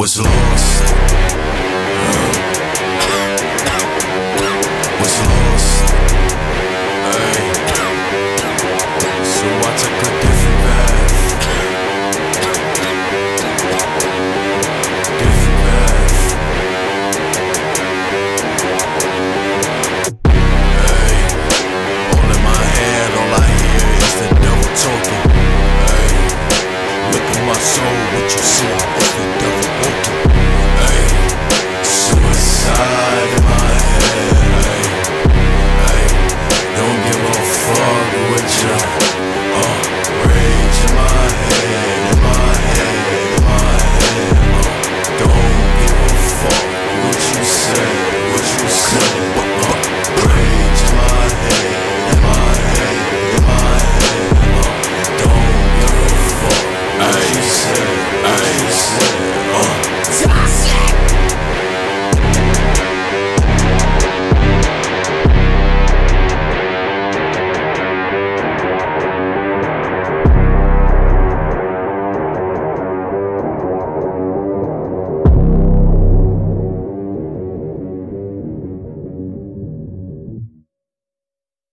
Was lost. Was lost. Hey. So I took a different path. Different path. Hey. All in my head, all I hear is the devil talking. Hey. Look at my soul, what you see is the devil